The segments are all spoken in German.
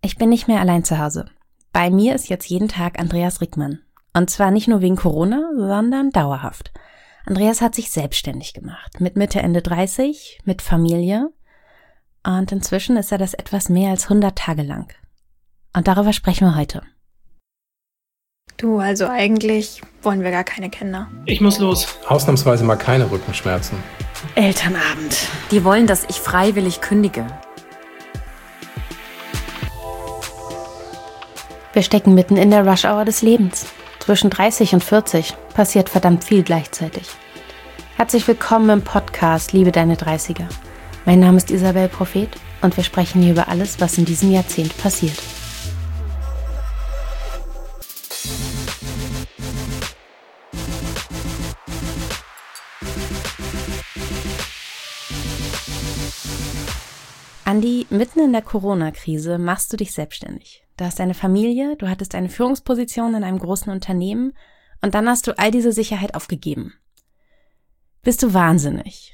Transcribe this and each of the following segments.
Ich bin nicht mehr allein zu Hause. Bei mir ist jetzt jeden Tag Andreas Rickmann. Und zwar nicht nur wegen Corona, sondern dauerhaft. Andreas hat sich selbstständig gemacht. Mit Mitte, Ende 30, mit Familie. Und inzwischen ist er das etwas mehr als 100 Tage lang. Und darüber sprechen wir heute. Du, also eigentlich wollen wir gar keine Kinder. Ich muss los. Ausnahmsweise mal keine Rückenschmerzen. Elternabend. Die wollen, dass ich freiwillig kündige. Wir stecken mitten in der Rush-Hour des Lebens. Zwischen 30 und 40 passiert verdammt viel gleichzeitig. Herzlich willkommen im Podcast Liebe deine 30er. Mein Name ist Isabel Prophet und wir sprechen hier über alles, was in diesem Jahrzehnt passiert. Andi, mitten in der Corona-Krise machst du dich selbstständig. Du hast eine Familie, du hattest eine Führungsposition in einem großen Unternehmen und dann hast du all diese Sicherheit aufgegeben. Bist du wahnsinnig?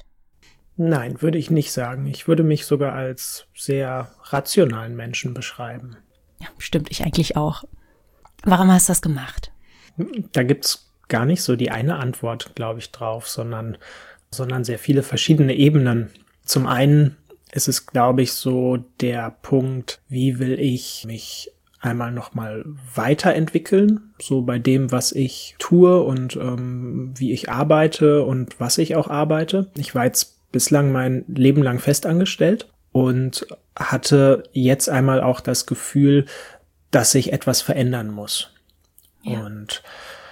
Nein, würde ich nicht sagen. Ich würde mich sogar als sehr rationalen Menschen beschreiben. Ja, stimmt, ich eigentlich auch. Warum hast du das gemacht? Da gibt's gar nicht so die eine Antwort, glaube ich, drauf, sondern sehr viele verschiedene Ebenen. Zum einen ist es, glaube ich, so der Punkt, wie will ich mich einmal nochmal weiterentwickeln, so bei dem, was ich tue und wie ich arbeite und was ich auch arbeite. Ich war jetzt bislang mein Leben lang festangestellt und hatte jetzt einmal auch das Gefühl, dass sich etwas verändern muss. Ja. Und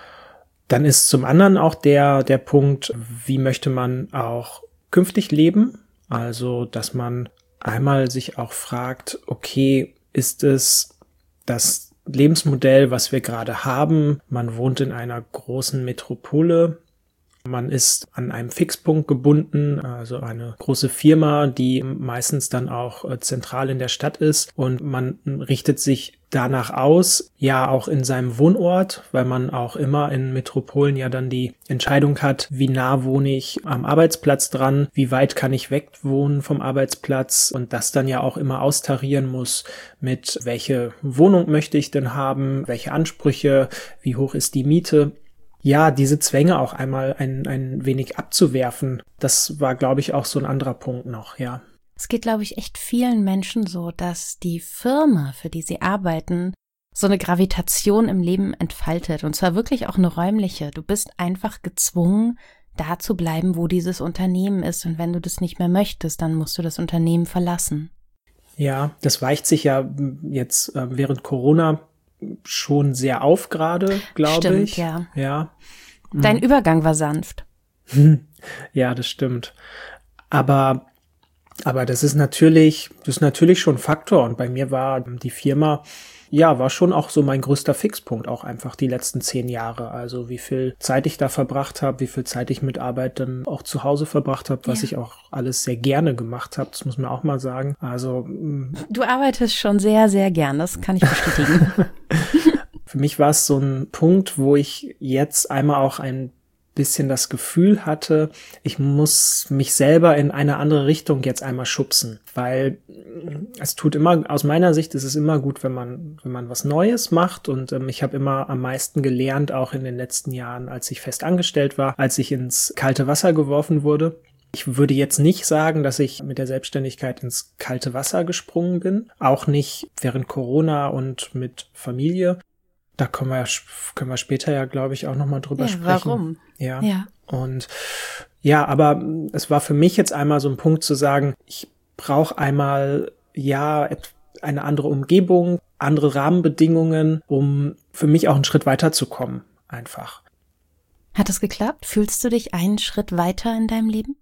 dann ist zum anderen auch der Punkt, wie möchte man auch künftig leben? Also, dass man einmal sich auch fragt, okay, ist es das Lebensmodell, was wir gerade haben? Man wohnt in einer großen Metropole. Man ist an einem Fixpunkt gebunden, also eine große Firma, die meistens dann auch zentral in der Stadt ist und man richtet sich danach aus, ja auch in seinem Wohnort, weil man auch immer in Metropolen ja dann die Entscheidung hat, wie nah wohne ich am Arbeitsplatz dran, wie weit kann ich weg wohnen vom Arbeitsplatz und das dann ja auch immer austarieren muss mit welche Wohnung möchte ich denn haben, welche Ansprüche, wie hoch ist die Miete. Ja, diese Zwänge auch einmal ein wenig abzuwerfen, das war, glaube ich, auch so ein anderer Punkt noch, ja. Es geht, glaube ich, echt vielen Menschen so, dass die Firma, für die sie arbeiten, so eine Gravitation im Leben entfaltet und zwar wirklich auch eine räumliche. Du bist einfach gezwungen, da zu bleiben, wo dieses Unternehmen ist und wenn du das nicht mehr möchtest, dann musst du das Unternehmen verlassen. Ja, das weicht sich ja jetzt während Corona schon sehr auf gerade, glaube ich. Stimmt, ja. Ja. Dein Übergang war sanft. Ja, das stimmt. Aber das ist natürlich schon ein Faktor. Und bei mir war die Firma, ja, war schon auch so mein größter Fixpunkt, auch einfach die letzten 10 Jahre. Also wie viel Zeit ich da verbracht habe, wie viel Zeit ich mit Arbeit dann auch zu Hause verbracht habe, was ich auch alles sehr gerne gemacht habe, das muss man auch mal sagen. Also du arbeitest schon sehr, sehr gern, das kann ich bestätigen. Für mich war es so ein Punkt, wo ich jetzt einmal auch ein bisschen das Gefühl hatte, ich muss mich selber in eine andere Richtung jetzt einmal schubsen, weil es tut immer, aus meiner Sicht ist es immer gut, wenn man was Neues macht und ich habe immer am meisten gelernt, auch in den letzten Jahren, als ich fest angestellt war, als ich ins kalte Wasser geworfen wurde. Ich würde jetzt nicht sagen, dass ich mit der Selbstständigkeit ins kalte Wasser gesprungen bin, auch nicht während Corona und mit Familie. Da können wir später ja, glaube ich, auch nochmal drüber sprechen. Warum? Ja. Und ja, aber es war für mich jetzt einmal so ein Punkt zu sagen, ich brauche einmal, ja, eine andere Umgebung, andere Rahmenbedingungen, um für mich auch einen Schritt weiterzukommen, einfach. Hat es geklappt? Fühlst du dich einen Schritt weiter in deinem Leben?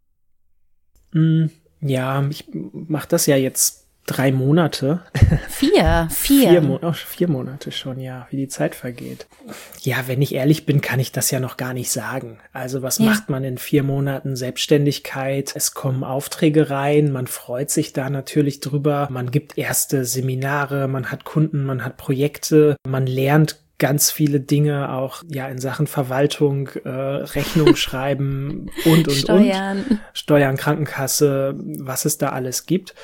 Ja, ich mache das ja jetzt 3 Monate. 4 4 Monate schon, ja, wie die Zeit vergeht. Ja, wenn ich ehrlich bin, kann ich das ja noch gar nicht sagen. Also was macht man in 4 Monaten Selbstständigkeit? Es kommen Aufträge rein, man freut sich da natürlich drüber. Man gibt erste Seminare, man hat Kunden, man hat Projekte, man lernt ganz viele Dinge auch ja in Sachen Verwaltung, Rechnung schreiben und Steuern, Steuern, Krankenkasse, was es da alles gibt.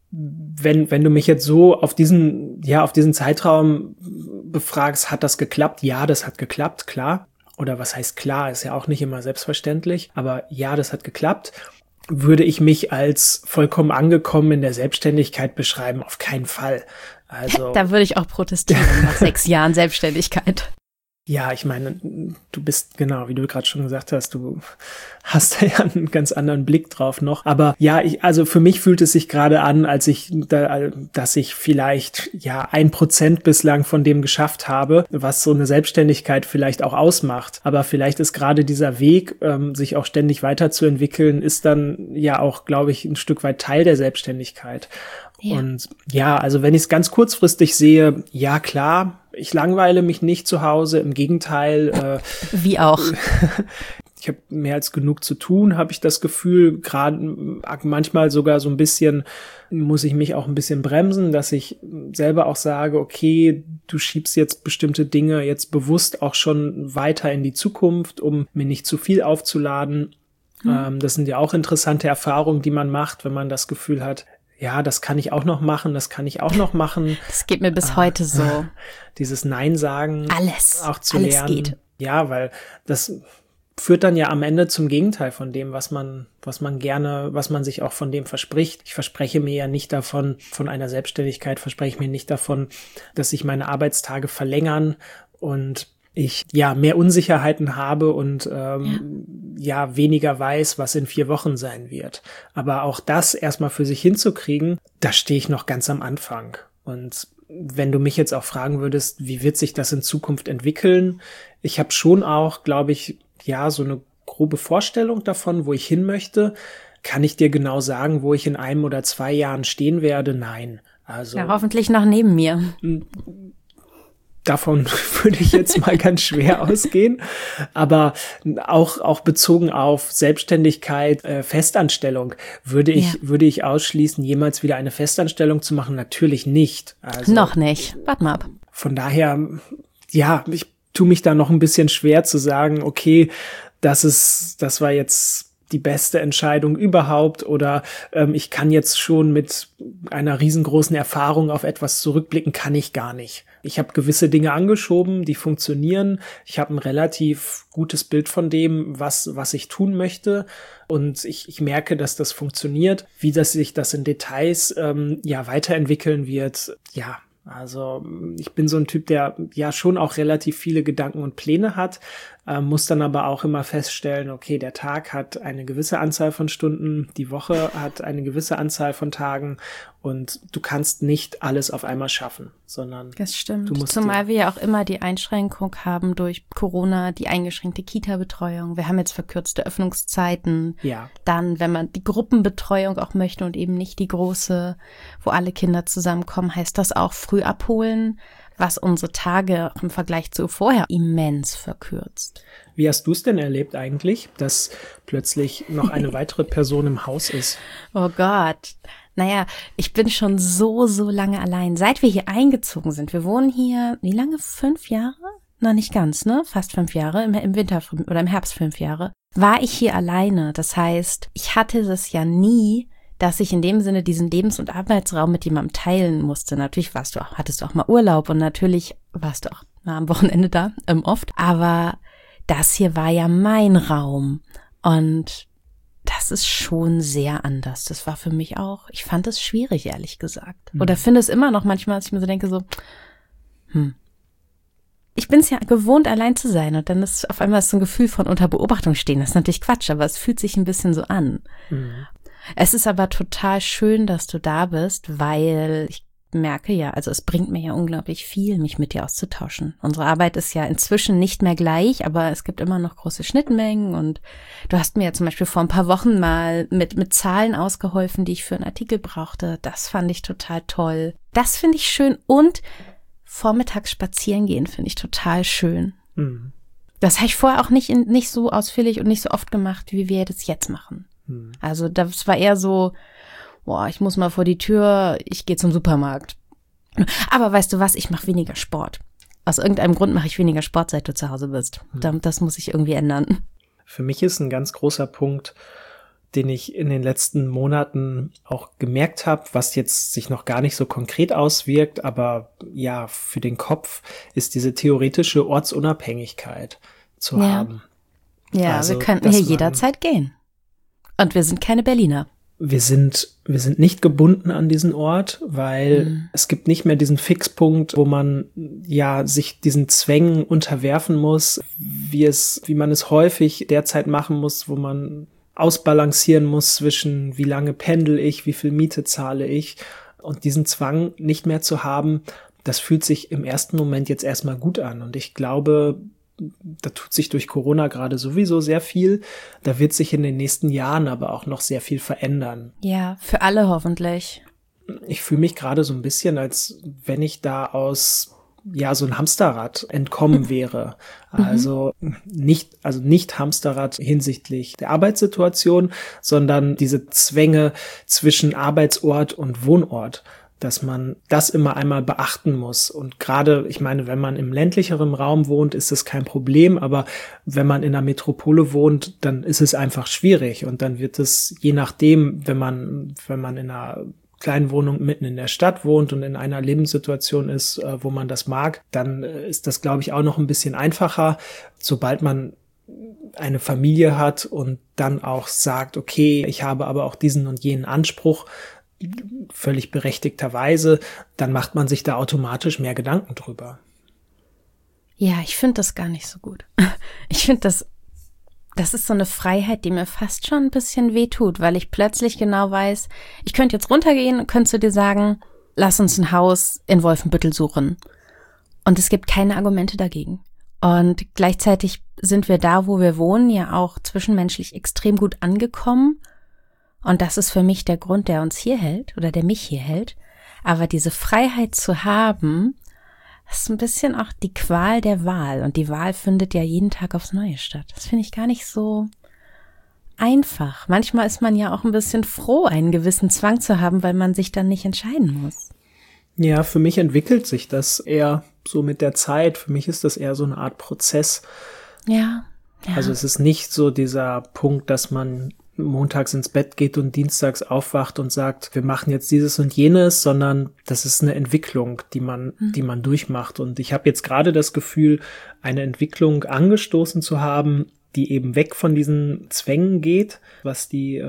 wenn du mich jetzt so auf diesen Zeitraum befragst, hat das geklappt? Ja, das hat geklappt, klar. Oder was heißt klar, ist ja auch nicht immer selbstverständlich, aber ja, das hat geklappt. Würde ich mich als vollkommen angekommen in der Selbstständigkeit beschreiben? Auf keinen Fall. Also da würde ich auch protestieren nach 6 Jahren Selbstständigkeit. Ja, ich meine, du bist, genau, wie du gerade schon gesagt hast, du hast da ja einen ganz anderen Blick drauf noch. Aber ja, also für mich fühlt es sich gerade an, dass ich vielleicht 1% bislang von dem geschafft habe, was so eine Selbstständigkeit vielleicht auch ausmacht. Aber vielleicht ist gerade dieser Weg, sich auch ständig weiterzuentwickeln, ist dann ja auch, glaube ich, ein Stück weit Teil der Selbstständigkeit. Ja. Und ja, also wenn ich es ganz kurzfristig sehe, ja klar, ich langweile mich nicht zu Hause, im Gegenteil. Wie auch. Ich habe mehr als genug zu tun, habe ich das Gefühl. Gerade manchmal sogar so ein bisschen, muss ich mich auch ein bisschen bremsen, dass ich selber auch sage, okay, du schiebst jetzt bestimmte Dinge jetzt bewusst auch schon weiter in die Zukunft, um mir nicht zu viel aufzuladen. Das sind ja auch interessante Erfahrungen, die man macht, wenn man das Gefühl hat, ja, das kann ich auch noch machen, das kann ich auch noch machen. Das geht mir bis heute so. Dieses Nein sagen. Alles. Auch zu alles lernen. Geht. Ja, weil das führt dann ja am Ende zum Gegenteil von dem, was man sich auch von dem verspricht. Ich verspreche mir ja nicht davon, von einer Selbstständigkeit verspreche ich mir nicht davon, dass sich meine Arbeitstage verlängern und ich mehr Unsicherheiten habe und weniger weiß, was in 4 Wochen sein wird. Aber auch das erstmal für sich hinzukriegen, da stehe ich noch ganz am Anfang. Und wenn du mich jetzt auch fragen würdest, wie wird sich das in Zukunft entwickeln? Ich habe schon auch, glaube ich, so eine grobe Vorstellung davon, wo ich hin möchte. Kann ich dir genau sagen, wo ich in 1 oder 2 Jahren stehen werde? Nein. Also ja, hoffentlich noch neben mir. Davon würde ich jetzt mal ganz schwer ausgehen, aber auch bezogen auf Selbstständigkeit, Festanstellung, würde ich ausschließen, jemals wieder eine Festanstellung zu machen? Natürlich nicht. Also, noch nicht. Warte mal ab. Von daher, ich tue mich da noch ein bisschen schwer zu sagen, okay, das war jetzt die beste Entscheidung überhaupt oder ich kann jetzt schon mit einer riesengroßen Erfahrung auf etwas zurückblicken, kann ich gar nicht. Ich habe gewisse Dinge angeschoben, die funktionieren. Ich habe ein relativ gutes Bild von dem, was ich tun möchte. Und ich merke, dass das funktioniert. Wie sich das in Details weiterentwickeln wird, also ich bin so ein Typ, der schon auch relativ viele Gedanken und Pläne hat, muss dann aber auch immer feststellen, okay, der Tag hat eine gewisse Anzahl von Stunden, die Woche hat eine gewisse Anzahl von Tagen und du kannst nicht alles auf einmal schaffen, sondern das stimmt. Du musst Zumal wir ja auch immer die Einschränkung haben durch Corona, die eingeschränkte Kita-Betreuung. Wir haben jetzt verkürzte Öffnungszeiten. Ja. Dann, wenn man die Gruppenbetreuung auch möchte und eben nicht die große, wo alle Kinder zusammenkommen, heißt das auch früh abholen, was unsere Tage im Vergleich zu vorher immens verkürzt. Wie hast du es denn erlebt eigentlich, dass plötzlich noch eine weitere Person im Haus ist? Oh Gott. Naja, ich bin schon so lange allein. Seit wir hier eingezogen sind, wir wohnen hier, wie lange? 5 Jahre? Noch nicht ganz, ne? Fast 5 Jahre, im Winter oder im Herbst 5 Jahre. War ich hier alleine. Das heißt, ich hatte das ja nie, dass ich in dem Sinne diesen Lebens- und Arbeitsraum mit jemandem teilen musste. Natürlich hattest du auch mal Urlaub und natürlich warst du auch mal am Wochenende da, oft. Aber das hier war ja mein Raum und das ist schon sehr anders. Das war für mich auch, ich fand es schwierig, ehrlich gesagt. Oder finde es immer noch manchmal, dass ich mir so denke, ich bin es ja gewohnt, allein zu sein und dann ist auf einmal so ein Gefühl von unter Beobachtung stehen. Das ist natürlich Quatsch, aber es fühlt sich ein bisschen so an. Es ist aber total schön, dass du da bist, weil ich merke ja, also es bringt mir ja unglaublich viel, mich mit dir auszutauschen. Unsere Arbeit ist ja inzwischen nicht mehr gleich, aber es gibt immer noch große Schnittmengen und du hast mir ja zum Beispiel vor ein paar Wochen mal mit Zahlen ausgeholfen, die ich für einen Artikel brauchte. Das fand ich total toll. Das finde ich schön und vormittags spazieren gehen finde ich total schön. Das habe ich vorher auch nicht so ausführlich und nicht so oft gemacht, wie wir das jetzt machen. Also das war eher so, ich muss mal vor die Tür, ich gehe zum Supermarkt. Aber weißt du was, ich mache weniger Sport. Aus irgendeinem Grund mache ich weniger Sport, seit du zu Hause bist. Das muss ich irgendwie ändern. Für mich ist ein ganz großer Punkt, den ich in den letzten Monaten auch gemerkt habe, was jetzt sich noch gar nicht so konkret auswirkt, aber ja, für den Kopf ist diese theoretische Ortsunabhängigkeit zu haben. Ja, also, wir könnten hier jederzeit gehen. Und wir sind keine Berliner. Wir sind nicht gebunden an diesen Ort, weil es gibt nicht mehr diesen Fixpunkt, wo man ja sich diesen Zwängen unterwerfen muss, wie man es häufig derzeit machen muss, wo man ausbalancieren muss zwischen wie lange pendel ich, wie viel Miete zahle ich, und diesen Zwang nicht mehr zu haben, das fühlt sich im ersten Moment jetzt erstmal gut an. Und ich glaube, da tut sich durch Corona gerade sowieso sehr viel. Da wird sich in den nächsten Jahren aber auch noch sehr viel verändern. Ja, für alle hoffentlich. Ich fühle mich gerade so ein bisschen, als wenn ich da aus so ein Hamsterrad entkommen wäre. Also nicht Hamsterrad hinsichtlich der Arbeitssituation, sondern diese Zwänge zwischen Arbeitsort und Wohnort, dass man das immer einmal beachten muss. Und gerade, ich meine, wenn man im ländlicheren Raum wohnt, ist das kein Problem, aber wenn man in einer Metropole wohnt, dann ist es einfach schwierig. Und dann wird es, je nachdem, wenn man in einer kleinen Wohnung mitten in der Stadt wohnt und in einer Lebenssituation ist, wo man das mag, dann ist das, glaube ich, auch noch ein bisschen einfacher. Sobald man eine Familie hat und dann auch sagt, okay, ich habe aber auch diesen und jenen Anspruch, völlig berechtigterweise, dann macht man sich da automatisch mehr Gedanken drüber. Ja, ich finde das gar nicht so gut. Ich finde, das ist so eine Freiheit, die mir fast schon ein bisschen wehtut, weil ich plötzlich genau weiß, ich könnte jetzt runtergehen und könnte zu dir sagen, lass uns ein Haus in Wolfenbüttel suchen. Und es gibt keine Argumente dagegen. Und gleichzeitig sind wir da, wo wir wohnen, ja auch zwischenmenschlich extrem gut angekommen. Und das ist für mich der Grund, der uns hier hält oder der mich hier hält. Aber diese Freiheit zu haben, ist ein bisschen auch die Qual der Wahl. Und die Wahl findet ja jeden Tag aufs Neue statt. Das finde ich gar nicht so einfach. Manchmal ist man ja auch ein bisschen froh, einen gewissen Zwang zu haben, weil man sich dann nicht entscheiden muss. Ja, für mich entwickelt sich das eher so mit der Zeit. Für mich ist das eher so eine Art Prozess. Ja. Also es ist nicht so dieser Punkt, dass man montags ins Bett geht und dienstags aufwacht und sagt, wir machen jetzt dieses und jenes, sondern das ist eine Entwicklung, die man durchmacht. Und ich habe jetzt gerade das Gefühl, eine Entwicklung angestoßen zu haben, die eben weg von diesen Zwängen geht, was die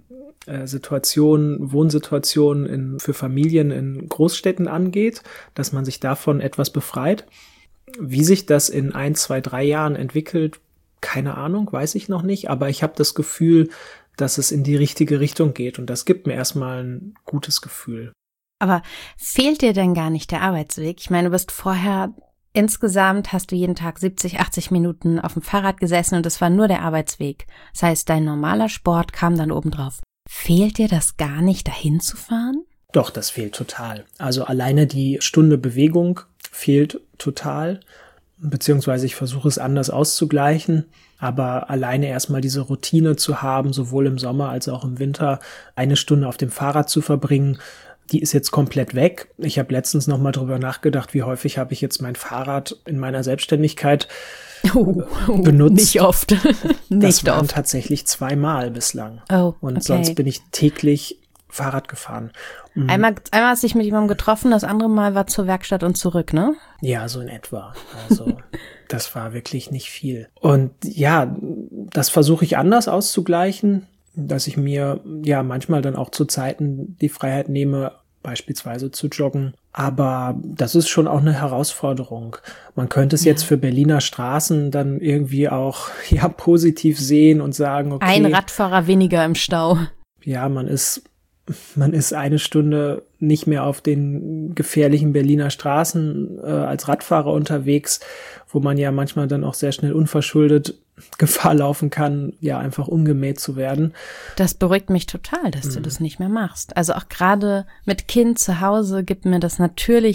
Wohnsituation für Familien in Großstädten angeht, dass man sich davon etwas befreit. Wie sich das in 1, 2, 3 Jahren entwickelt, keine Ahnung, weiß ich noch nicht, aber ich habe das Gefühl, dass es in die richtige Richtung geht, und das gibt mir erstmal ein gutes Gefühl. Aber fehlt dir denn gar nicht der Arbeitsweg? Ich meine, du bist vorher, insgesamt hast du jeden Tag 70, 80 Minuten auf dem Fahrrad gesessen und es war nur der Arbeitsweg. Das heißt, dein normaler Sport kam dann obendrauf. Fehlt dir das gar nicht, dahin zu fahren? Doch, das fehlt total. Also alleine die Stunde Bewegung fehlt total. Beziehungsweise ich versuche es anders auszugleichen, aber alleine erstmal diese Routine zu haben, sowohl im Sommer als auch im Winter, 1 Stunde auf dem Fahrrad zu verbringen, die ist jetzt komplett weg. Ich habe letztens nochmal drüber nachgedacht, wie häufig habe ich jetzt mein Fahrrad in meiner Selbstständigkeit benutzt. Nicht oft. Das waren tatsächlich 2-mal bislang. Oh, und okay. Sonst bin ich täglich Fahrrad gefahren. Einmal hast du dich mit jemandem getroffen, das andere Mal war zur Werkstatt und zurück, ne? Ja, so in etwa. Also das war wirklich nicht viel. Und ja, das versuche ich anders auszugleichen, dass ich mir ja manchmal dann auch zu Zeiten die Freiheit nehme, beispielsweise zu joggen. Aber das ist schon auch eine Herausforderung. Man könnte es jetzt für Berliner Straßen dann irgendwie auch positiv sehen und sagen, okay. Ein Radfahrer weniger im Stau. Ja, man ist 1 Stunde nicht mehr auf den gefährlichen Berliner Straßen als Radfahrer unterwegs, wo man ja manchmal dann auch sehr schnell unverschuldet Gefahr laufen kann, ja einfach umgemäht zu werden. Das beruhigt mich total, dass du das nicht mehr machst. Also auch gerade mit Kind zu Hause gibt mir das natürlich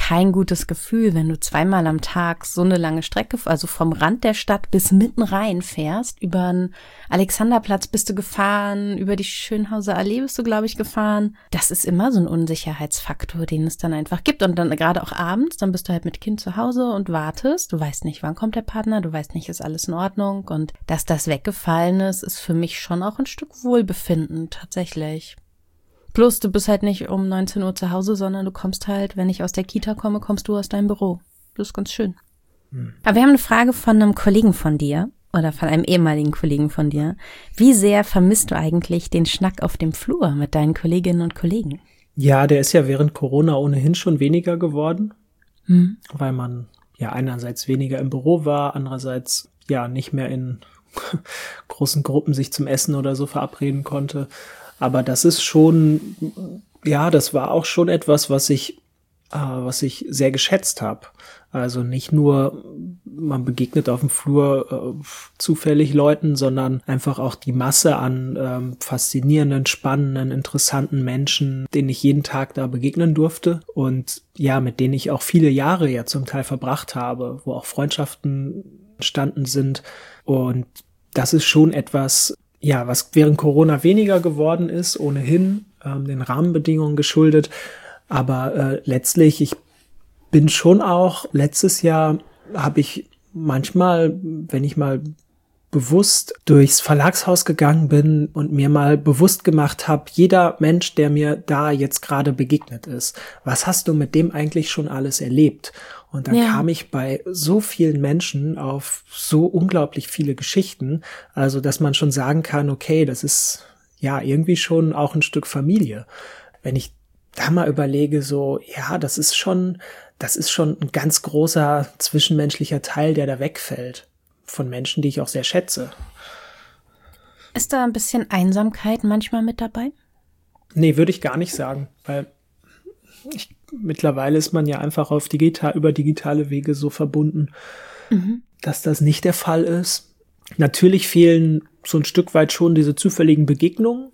kein gutes Gefühl, wenn du 2-mal am Tag so eine lange Strecke, also vom Rand der Stadt bis mitten rein fährst. Über den Alexanderplatz bist du gefahren, über die Schönhauser Allee bist du, glaube ich, gefahren. Das ist immer so ein Unsicherheitsfaktor, den es dann einfach gibt. Und dann gerade auch abends, dann bist du halt mit Kind zu Hause und wartest. Du weißt nicht, wann kommt der Partner, du weißt nicht, ist alles in Ordnung. Und dass das weggefallen ist für mich schon auch ein Stück Wohlbefinden tatsächlich. Plus, du bist halt nicht um 19 Uhr zu Hause, sondern du kommst halt, wenn ich aus der Kita komme, kommst du aus deinem Büro. Das ist ganz schön. Aber wir haben eine Frage von einem Kollegen von dir oder von einem ehemaligen Kollegen von dir. Wie sehr vermisst du eigentlich den Schnack auf dem Flur mit deinen Kolleginnen und Kollegen? Ja, der ist ja während Corona ohnehin schon weniger geworden, weil man ja einerseits weniger im Büro war, andererseits ja nicht mehr in großen Gruppen sich zum Essen oder so verabreden konnte. Aber das ist schon, ja, das war auch schon etwas, was ich sehr geschätzt habe. Also nicht nur, man begegnet auf dem Flur zufällig Leuten, sondern einfach auch die Masse an faszinierenden, spannenden, interessanten Menschen, denen ich jeden Tag da begegnen durfte und ja, mit denen ich auch viele Jahre ja zum Teil verbracht habe, wo auch Freundschaften entstanden sind. Und das ist schon etwas, ja, was während Corona weniger geworden ist, ohnehin den Rahmenbedingungen geschuldet. Aber letztlich, ich bin schon auch, letztes Jahr habe ich manchmal, wenn ich mal bewusst durchs Verlagshaus gegangen bin und mir mal bewusst gemacht habe, jeder Mensch, der mir da jetzt gerade begegnet ist, was hast du mit dem eigentlich schon alles erlebt? Und dann kam ich bei so vielen Menschen auf so unglaublich viele Geschichten, also dass man schon sagen kann, okay, das ist ja irgendwie schon auch ein Stück Familie. Wenn ich da mal überlege, so, ja, das ist schon ein ganz großer zwischenmenschlicher Teil, der da wegfällt von Menschen, die ich auch sehr schätze. Ist da ein bisschen Einsamkeit manchmal mit dabei? Nee, würde ich gar nicht sagen, weil mittlerweile ist man ja einfach über digitale Wege so verbunden, dass das nicht der Fall ist. Natürlich fehlen so ein Stück weit schon diese zufälligen Begegnungen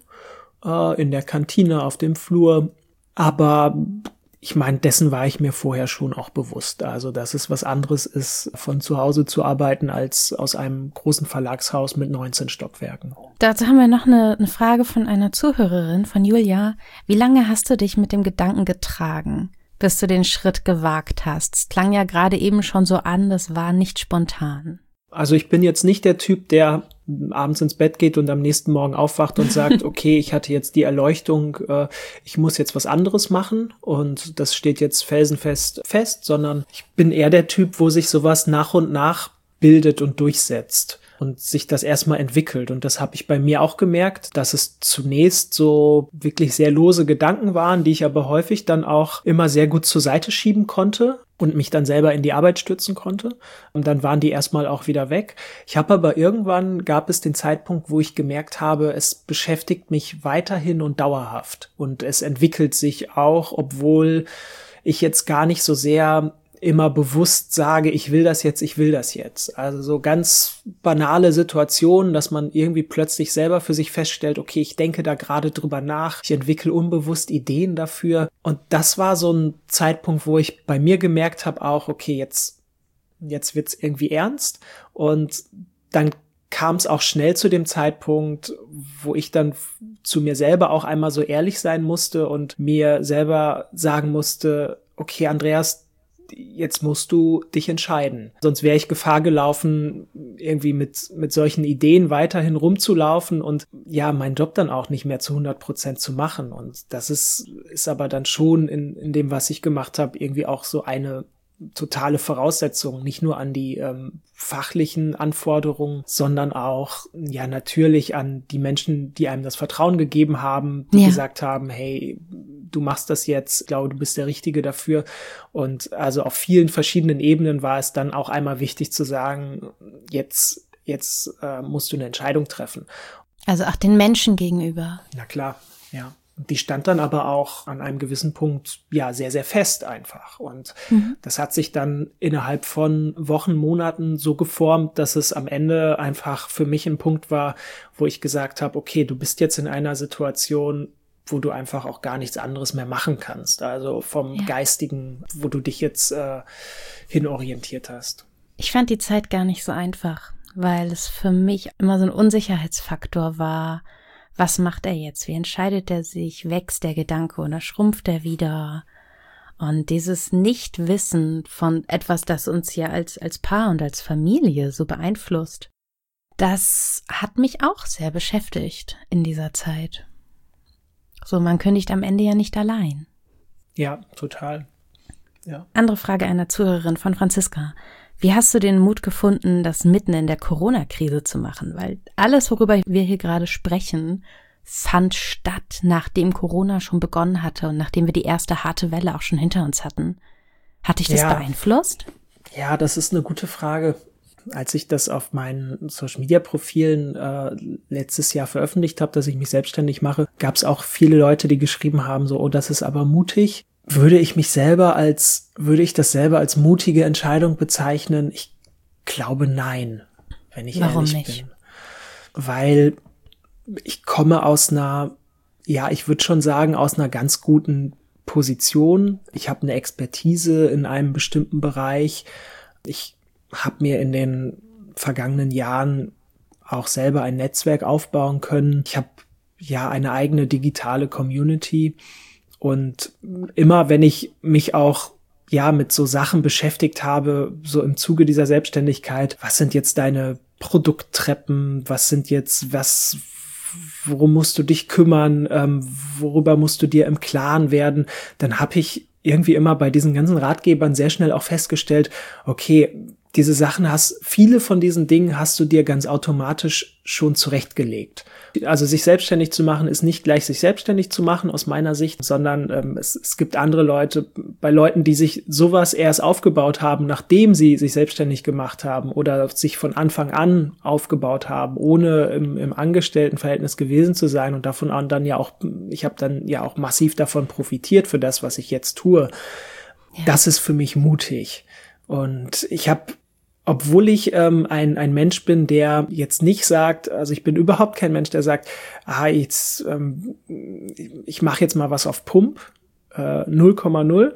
in der Kantine, auf dem Flur, aber ich meine, dessen war ich mir vorher schon auch bewusst. Also, dass es was anderes ist, von zu Hause zu arbeiten, als aus einem großen Verlagshaus mit 19 Stockwerken. Dazu haben wir noch eine Frage von einer Zuhörerin, von Julia. Wie lange hast du dich mit dem Gedanken getragen, bis du den Schritt gewagt hast? Es klang ja gerade eben schon so an, das war nicht spontan. Also ich bin jetzt nicht der Typ, der abends ins Bett geht und am nächsten Morgen aufwacht und sagt, okay, ich hatte jetzt die Erleuchtung, ich muss jetzt was anderes machen und das steht jetzt felsenfest fest, sondern ich bin eher der Typ, wo sich sowas nach und nach bildet und durchsetzt und sich das erstmal entwickelt. Und das habe ich bei mir auch gemerkt, dass es zunächst so wirklich sehr lose Gedanken waren, die ich aber häufig dann auch immer sehr gut zur Seite schieben konnte und mich dann selber in die Arbeit stürzen konnte. Und dann waren die erstmal auch wieder weg. Ich habe aber irgendwann, gab es den Zeitpunkt, wo ich gemerkt habe, es beschäftigt mich weiterhin und dauerhaft. Und es entwickelt sich auch, obwohl ich jetzt gar nicht so sehr immer bewusst sage, ich will das jetzt. Also so ganz banale Situationen, dass man irgendwie plötzlich selber für sich feststellt, okay, ich denke da gerade drüber nach, ich entwickle unbewusst Ideen dafür. Und das war so ein Zeitpunkt, wo ich bei mir gemerkt habe auch, okay, jetzt wird's irgendwie ernst. Und dann kam es auch schnell zu dem Zeitpunkt, wo ich dann zu mir selber auch einmal so ehrlich sein musste und mir selber sagen musste, okay, Andreas, jetzt musst du dich entscheiden. Sonst wäre ich Gefahr gelaufen, irgendwie mit solchen Ideen weiterhin rumzulaufen und ja, meinen Job dann auch nicht mehr zu 100% zu machen. Und das ist aber dann schon in dem, was ich gemacht habe, irgendwie auch so eine totale Voraussetzung, nicht nur an die fachlichen Anforderungen, sondern auch ja natürlich an die Menschen, die einem das Vertrauen gegeben haben, die gesagt haben, hey, du machst das jetzt, ich glaube, du bist der Richtige dafür. Und also auf vielen verschiedenen Ebenen war es dann auch einmal wichtig zu sagen, jetzt musst du eine Entscheidung treffen. Also auch den Menschen gegenüber. Na klar, ja. Die stand dann aber auch an einem gewissen Punkt ja sehr, sehr fest einfach. Und das hat sich dann innerhalb von Wochen, Monaten so geformt, dass es am Ende einfach für mich ein Punkt war, wo ich gesagt habe, okay, du bist jetzt in einer Situation, wo du einfach auch gar nichts anderes mehr machen kannst. Also vom Geistigen, wo du dich jetzt hinorientiert hast. Ich fand die Zeit gar nicht so einfach, weil es für mich immer so ein Unsicherheitsfaktor war. Was macht er jetzt? Wie entscheidet er sich? Wächst der Gedanke oder schrumpft er wieder? Und dieses Nichtwissen von etwas, das uns ja als Paar und als Familie so beeinflusst, das hat mich auch sehr beschäftigt in dieser Zeit. So, man kündigt am Ende ja nicht allein. Ja, total. Ja. Andere Frage einer Zuhörerin von Franziska. Wie hast du den Mut gefunden, das mitten in der Corona-Krise zu machen? Weil alles, worüber wir hier gerade sprechen, fand statt, nachdem Corona schon begonnen hatte und nachdem wir die erste harte Welle auch schon hinter uns hatten. Hat dich das beeinflusst? Ja, das ist eine gute Frage. Als ich das auf meinen Social-Media-Profilen letztes Jahr veröffentlicht habe, dass ich mich selbstständig mache, gab es auch viele Leute, die geschrieben haben, so, oh, das ist aber mutig. Würde ich das selber als mutige Entscheidung bezeichnen? Ich glaube, nein, wenn ich Warum ehrlich nicht? bin. Weil ich komme aus ich würde schon sagen, aus einer ganz guten Position. Ich habe eine Expertise in einem bestimmten Bereich. Ich habe mir in den vergangenen Jahren auch selber ein Netzwerk aufbauen können. Ich habe eine eigene digitale Community. Und immer, wenn ich mich auch mit so Sachen beschäftigt habe, so im Zuge dieser Selbstständigkeit, was sind jetzt deine Produkttreppen, worum musst du dich kümmern, worüber musst du dir im Klaren werden, dann habe ich irgendwie immer bei diesen ganzen Ratgebern sehr schnell auch festgestellt, okay, diese Sachen viele von diesen Dingen hast du dir ganz automatisch schon zurechtgelegt. Also sich selbstständig zu machen ist nicht gleich sich selbstständig zu machen aus meiner Sicht, sondern es gibt andere Leute, bei Leuten, die sich sowas erst aufgebaut haben, nachdem sie sich selbstständig gemacht haben oder sich von Anfang an aufgebaut haben, ohne im Angestelltenverhältnis gewesen zu sein und davon an dann ich habe dann ja auch massiv davon profitiert für das, was ich jetzt tue. Ja. Das ist für mich mutig. Und ich habe, obwohl ich ein Mensch bin, der jetzt nicht sagt, also ich bin überhaupt kein Mensch, der sagt, ich mache jetzt mal was auf Pump, 0,0.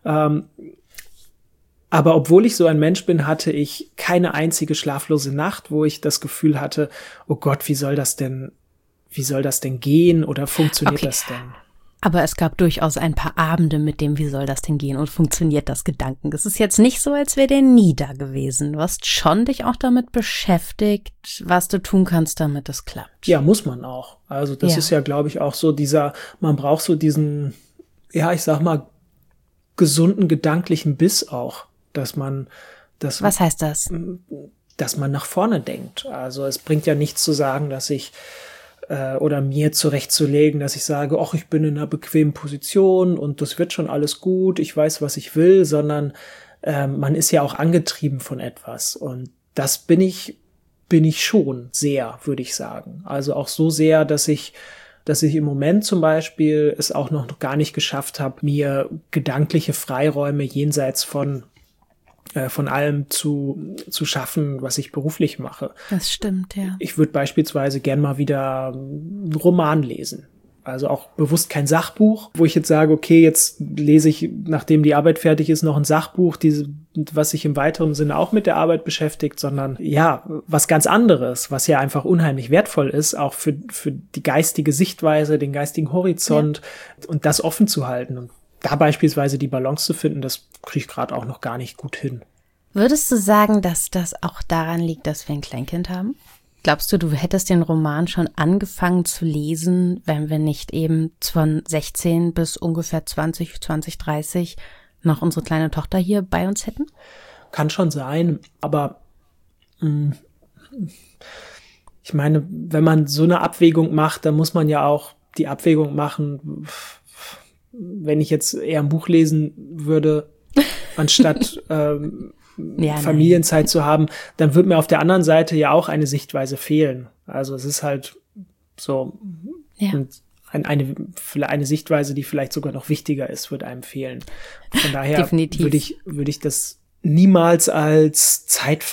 Aber obwohl ich so ein Mensch bin, hatte ich keine einzige schlaflose Nacht, wo ich das Gefühl hatte, oh Gott, wie soll das denn gehen oder funktioniert das denn? Aber es gab durchaus ein paar Abende mit dem, wie soll das denn gehen und funktioniert das Gedanken. Es ist jetzt nicht so, als wäre der nie da gewesen. Du hast schon dich auch damit beschäftigt, was du tun kannst, damit es klappt. Ja, muss man auch. Also das ist ja, glaube ich, auch so man braucht so diesen, ich sag mal, gesunden gedanklichen Biss auch, was heißt das? Dass man nach vorne denkt. Also es bringt ja nichts zu sagen, dass ich oder mir zurechtzulegen, dass ich sage, ach, ich bin in einer bequemen Position und das wird schon alles gut, ich weiß, was ich will, sondern man ist ja auch angetrieben von etwas und das bin ich schon sehr, würde ich sagen. Also auch so sehr, dass ich im Moment zum Beispiel es auch noch gar nicht geschafft habe, mir gedankliche Freiräume jenseits von allem zu schaffen, was ich beruflich mache. Das stimmt, ja. Ich würde beispielsweise gern mal wieder einen Roman lesen. Also auch bewusst kein Sachbuch, wo ich jetzt sage, okay, jetzt lese ich, nachdem die Arbeit fertig ist, noch ein Sachbuch, was sich im weiteren Sinne auch mit der Arbeit beschäftigt, sondern was ganz anderes, was ja einfach unheimlich wertvoll ist, auch für die geistige Sichtweise, den geistigen Horizont und das offen zu halten. Und da beispielsweise die Balance zu finden, das kriege ich gerade auch noch gar nicht gut hin. Würdest du sagen, dass das auch daran liegt, dass wir ein Kleinkind haben? Glaubst du, du hättest den Roman schon angefangen zu lesen, wenn wir nicht eben von 16 bis ungefähr 20, 30 noch unsere kleine Tochter hier bei uns hätten? Kann schon sein, aber ich meine, wenn man so eine Abwägung macht, dann muss man ja auch die Abwägung machen, wenn ich jetzt eher ein Buch lesen würde, anstatt Familienzeit zu haben, dann wird mir auf der anderen Seite ja auch eine Sichtweise fehlen. Also es ist halt so eine Sichtweise, die vielleicht sogar noch wichtiger ist, wird einem fehlen. Von daher würde ich das niemals als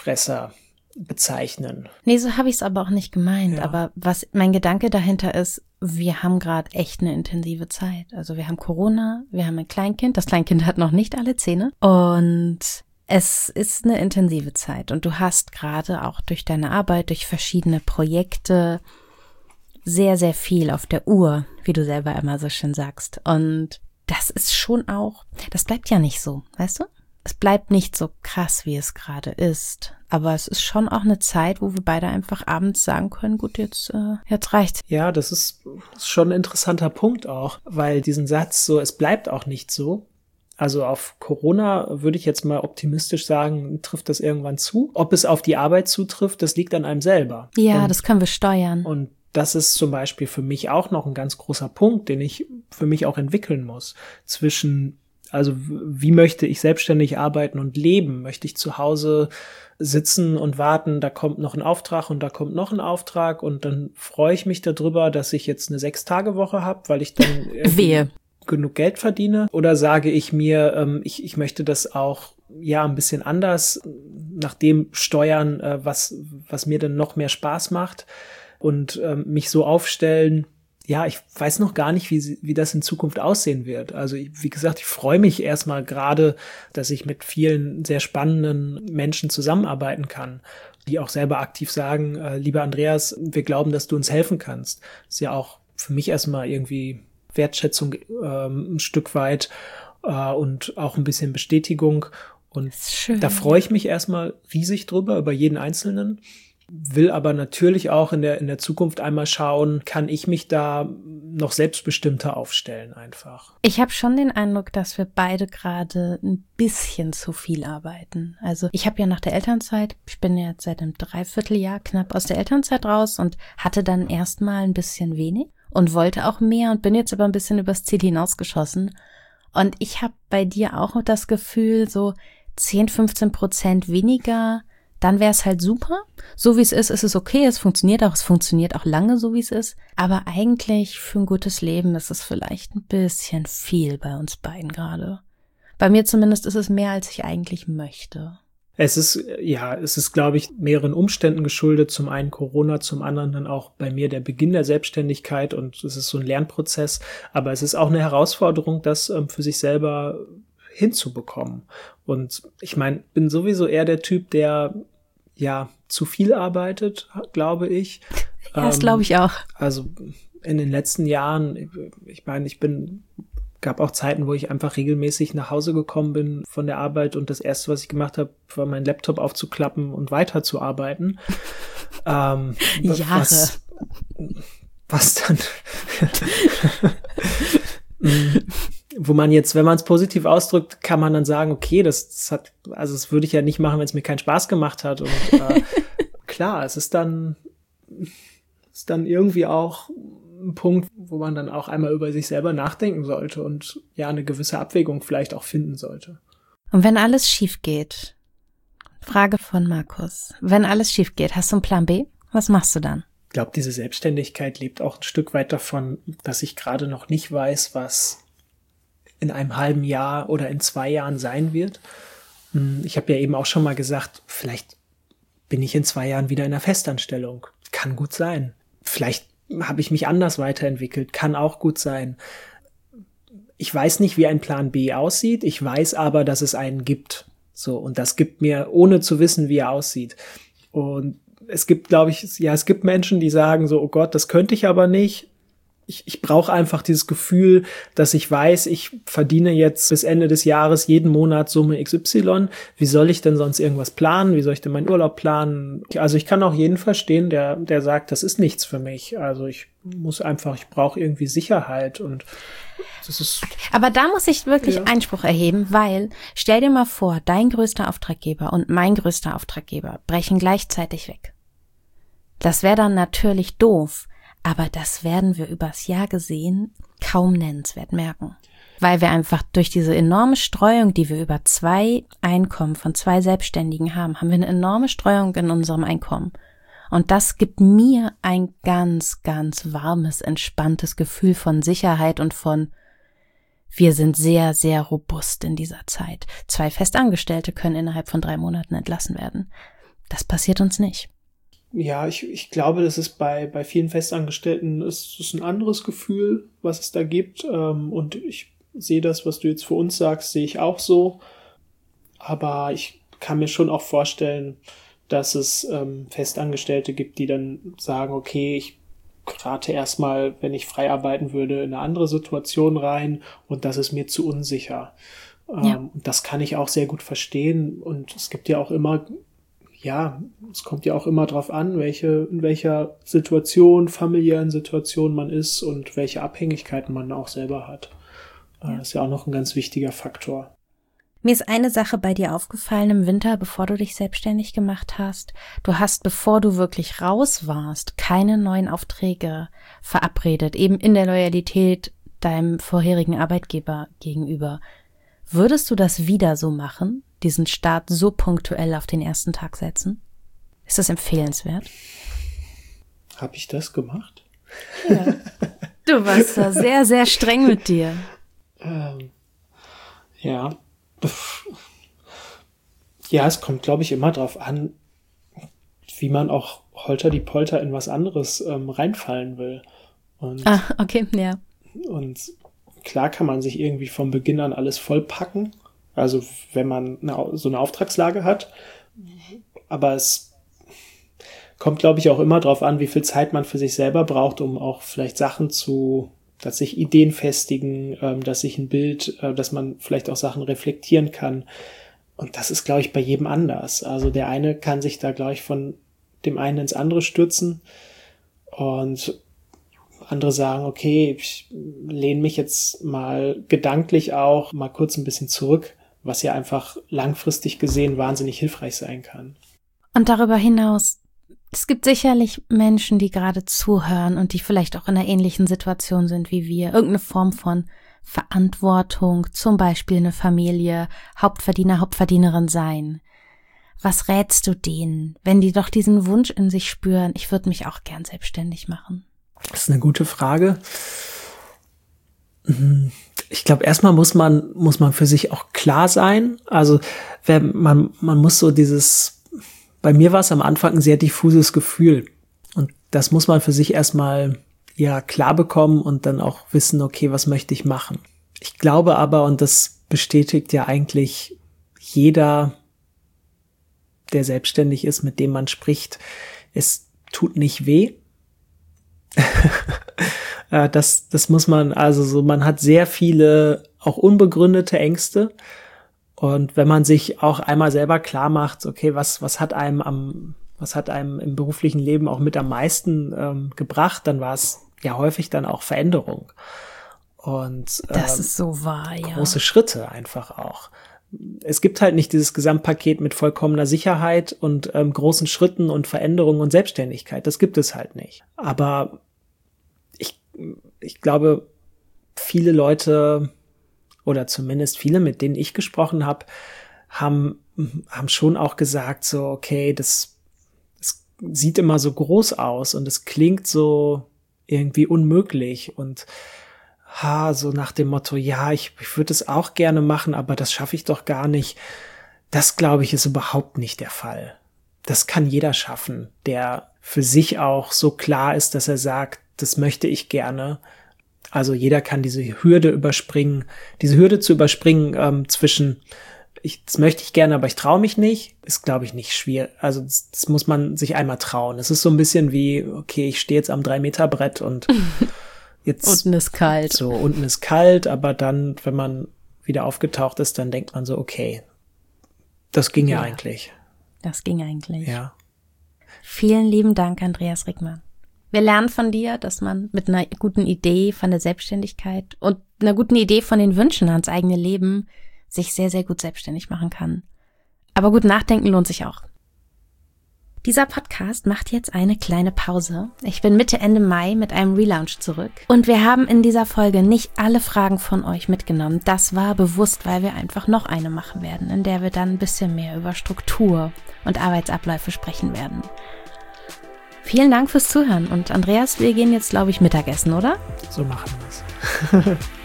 Zeitfresser bezeichnen. Nee, so habe ich es aber auch nicht gemeint. Ja. Aber was mein Gedanke dahinter ist, wir haben gerade echt eine intensive Zeit. Also wir haben Corona, wir haben ein Kleinkind. Das Kleinkind hat noch nicht alle Zähne. Und es ist eine intensive Zeit. Und du hast gerade auch durch deine Arbeit, durch verschiedene Projekte sehr, sehr viel auf der Uhr, wie du selber immer so schön sagst. Und das ist schon auch, das bleibt ja nicht so, weißt du? Es bleibt nicht so krass, wie es gerade ist. Aber es ist schon auch eine Zeit, wo wir beide einfach abends sagen können, gut, jetzt reicht's. Ja, das ist schon ein interessanter Punkt auch, weil diesen Satz so, es bleibt auch nicht so. Also auf Corona würde ich jetzt mal optimistisch sagen, trifft das irgendwann zu. Ob es auf die Arbeit zutrifft, das liegt an einem selber. Ja, das können wir steuern. Und das ist zum Beispiel für mich auch noch ein ganz großer Punkt, den ich für mich auch entwickeln muss. Also wie möchte ich selbstständig arbeiten und leben? Möchte ich zu Hause sitzen und warten, da kommt noch ein Auftrag und da kommt noch ein Auftrag und dann freue ich mich darüber, dass ich jetzt eine 6-Tage-Woche habe, weil ich dann genug Geld verdiene? Oder sage ich mir, ich möchte das auch ein bisschen anders nach dem steuern, was mir dann noch mehr Spaß macht und mich so aufstellen. Ja, ich weiß noch gar nicht, wie das in Zukunft aussehen wird. Also wie gesagt, ich freue mich erstmal gerade, dass ich mit vielen sehr spannenden Menschen zusammenarbeiten kann, die auch selber aktiv sagen, lieber Andreas, wir glauben, dass du uns helfen kannst. Das ist ja auch für mich erstmal irgendwie Wertschätzung ein Stück weit und auch ein bisschen Bestätigung. Und da freue ich mich erstmal riesig drüber, über jeden Einzelnen. Will aber natürlich auch in der Zukunft einmal schauen, kann ich mich da noch selbstbestimmter aufstellen einfach. Ich habe schon den Eindruck, dass wir beide gerade ein bisschen zu viel arbeiten. Also ich habe ja nach der Elternzeit, ich bin jetzt seit einem Dreivierteljahr knapp aus der Elternzeit raus und hatte dann erstmal ein bisschen wenig und wollte auch mehr und bin jetzt aber ein bisschen übers Ziel hinausgeschossen. Und ich habe bei dir auch das Gefühl, so 10-15% weniger, dann wäre es halt super. So wie es ist es okay, es funktioniert auch lange so wie es ist. Aber eigentlich für ein gutes Leben ist es vielleicht ein bisschen viel bei uns beiden gerade. Bei mir zumindest ist es mehr, als ich eigentlich möchte. Es ist, glaube ich, mehreren Umständen geschuldet. Zum einen Corona, zum anderen dann auch bei mir der Beginn der Selbstständigkeit und es ist so ein Lernprozess. Aber es ist auch eine Herausforderung, das für sich selber hinzubekommen. Und ich meine, bin sowieso eher der Typ, der zu viel arbeitet, glaube ich. Ja, das glaube ich auch. Also in den letzten Jahren, ich meine, gab auch Zeiten, wo ich einfach regelmäßig nach Hause gekommen bin von der Arbeit und das Erste, was ich gemacht habe, war meinen Laptop aufzuklappen und weiterzuarbeiten. Jahre. Was dann wo man jetzt, wenn man es positiv ausdrückt, kann man dann sagen, okay, das würde ich ja nicht machen, wenn es mir keinen Spaß gemacht hat. Und klar, es ist dann irgendwie auch ein Punkt, wo man dann auch einmal über sich selber nachdenken sollte und eine gewisse Abwägung vielleicht auch finden sollte. Und wenn alles schief geht, Frage von Markus, wenn alles schief geht, hast du einen Plan B? Was machst du dann? Ich glaube, diese Selbstständigkeit lebt auch ein Stück weit davon, dass ich gerade noch nicht weiß, was in einem halben Jahr oder in 2 Jahren sein wird. Ich habe ja eben auch schon mal gesagt, vielleicht bin ich in 2 Jahren wieder in einer Festanstellung. Kann gut sein. Vielleicht habe ich mich anders weiterentwickelt. Kann auch gut sein. Ich weiß nicht, wie ein Plan B aussieht. Ich weiß aber, dass es einen gibt. So, und das gibt mir, ohne zu wissen, wie er aussieht. Und es gibt, glaube ich, es gibt Menschen, die sagen so, oh Gott, das könnte ich aber nicht. Ich brauche einfach dieses Gefühl, dass ich weiß, ich verdiene jetzt bis Ende des Jahres jeden Monat Summe XY. Wie soll ich denn sonst irgendwas planen? Wie soll ich denn meinen Urlaub planen? Also ich kann auch jeden verstehen, der sagt, das ist nichts für mich. Also ich brauche irgendwie Sicherheit und das ist. Aber da muss ich wirklich Einspruch erheben, weil stell dir mal vor, dein größter Auftraggeber und mein größter Auftraggeber brechen gleichzeitig weg. Das wäre dann natürlich doof. Aber das werden wir übers Jahr gesehen kaum nennenswert merken. Weil wir einfach durch diese enorme Streuung, die wir über 2 Einkommen von 2 Selbstständigen haben wir eine enorme Streuung in unserem Einkommen. Und das gibt mir ein ganz, ganz warmes, entspanntes Gefühl von Sicherheit und von, wir sind sehr, sehr robust in dieser Zeit. 2 Festangestellte können innerhalb von 3 Monaten entlassen werden. Das passiert uns nicht. Ja, ich glaube, das ist bei vielen Festangestellten ist ein anderes Gefühl, was es da gibt. Und ich sehe das, was du jetzt für uns sagst, sehe ich auch so. Aber ich kann mir schon auch vorstellen, dass es Festangestellte gibt, die dann sagen, okay, ich gerate erstmal, wenn ich frei arbeiten würde, in eine andere Situation rein und das ist mir zu unsicher. Und das kann ich auch sehr gut verstehen. Und es gibt ja auch immer, es kommt ja auch immer drauf an, in welcher Situation, familiären Situation man ist und welche Abhängigkeiten man auch selber hat. Das ist ja auch noch ein ganz wichtiger Faktor. Mir ist eine Sache bei dir aufgefallen im Winter, bevor du dich selbstständig gemacht hast. Du hast, bevor du wirklich raus warst, keine neuen Aufträge verabredet, eben in der Loyalität deinem vorherigen Arbeitgeber gegenüber. Würdest du das wieder so machen, diesen Start so punktuell auf den ersten Tag setzen? Ist das empfehlenswert? Habe ich das gemacht? Ja. Du warst da sehr, sehr streng mit dir. Ja. Ja, es kommt, glaube ich, immer drauf an, wie man auch holter die Polter in was anderes reinfallen will. Und, okay, ja. Und klar kann man sich irgendwie vom Beginn an alles vollpacken, also wenn man so eine Auftragslage hat, aber es kommt, glaube ich, auch immer drauf an, wie viel Zeit man für sich selber braucht, um auch vielleicht Sachen dass sich Ideen festigen, dass sich ein Bild, dass man vielleicht auch Sachen reflektieren kann. Und das ist, glaube ich, bei jedem anders. Also der eine kann sich da, glaube ich, von dem einen ins andere stürzen und andere sagen, okay, ich lehne mich jetzt mal gedanklich auch mal kurz ein bisschen zurück, was ja einfach langfristig gesehen wahnsinnig hilfreich sein kann. Und darüber hinaus, es gibt sicherlich Menschen, die gerade zuhören und die vielleicht auch in einer ähnlichen Situation sind wie wir. Irgendeine Form von Verantwortung, zum Beispiel eine Familie, Hauptverdiener, Hauptverdienerin sein. Was rätst du denen, wenn die doch diesen Wunsch in sich spüren, ich würde mich auch gern selbstständig machen? Das ist eine gute Frage. Ich glaube, erstmal muss man für sich auch klar sein. Also man muss so bei mir war es am Anfang ein sehr diffuses Gefühl. Und das muss man für sich erstmal klar bekommen und dann auch wissen, okay, was möchte ich machen? Ich glaube aber, und das bestätigt ja eigentlich jeder, der selbstständig ist, mit dem man spricht, es tut nicht weh. Das muss man, also so, man hat sehr viele auch unbegründete Ängste. Und wenn man sich auch einmal selber klar macht, okay, was hat einem im beruflichen Leben auch mit am meisten gebracht, dann war es ja häufig dann auch Veränderung. Und das ist so wahr, ja. Große Schritte einfach auch. Es gibt halt nicht dieses Gesamtpaket mit vollkommener Sicherheit und großen Schritten und Veränderungen und Selbstständigkeit. Das gibt es halt nicht. Aber ich glaube, viele Leute oder zumindest viele, mit denen ich gesprochen habe, haben schon auch gesagt, so, okay, es sieht immer so groß aus und es klingt so irgendwie unmöglich und so nach dem Motto, ja, ich würde es auch gerne machen, aber das schaffe ich doch gar nicht. Das, glaube ich, ist überhaupt nicht der Fall. Das kann jeder schaffen, der für sich auch so klar ist, dass er sagt, das möchte ich gerne. Also jeder kann diese Hürde zu überspringen zwischen das möchte ich gerne, aber ich traue mich nicht, ist, glaube ich, nicht schwierig. Also das muss man sich einmal trauen. Es ist so ein bisschen wie, okay, ich stehe jetzt am 3-Meter-Brett und jetzt unten ist kalt. So, unten ist kalt, aber dann, wenn man wieder aufgetaucht ist, dann denkt man so, okay, das ging ja eigentlich. Das ging eigentlich. Ja. Vielen lieben Dank, Andreas Rickmann. Wir lernen von dir, dass man mit einer guten Idee von der Selbstständigkeit und einer guten Idee von den Wünschen ans eigene Leben sich sehr, sehr gut selbstständig machen kann. Aber gut nachdenken lohnt sich auch. Dieser Podcast macht jetzt eine kleine Pause. Ich bin Mitte, Ende Mai mit einem Relaunch zurück. Und wir haben in dieser Folge nicht alle Fragen von euch mitgenommen. Das war bewusst, weil wir einfach noch eine machen werden, in der wir dann ein bisschen mehr über Struktur und Arbeitsabläufe sprechen werden. Vielen Dank fürs Zuhören. Und Andreas, wir gehen jetzt, glaube ich, Mittagessen, oder? So machen wir es.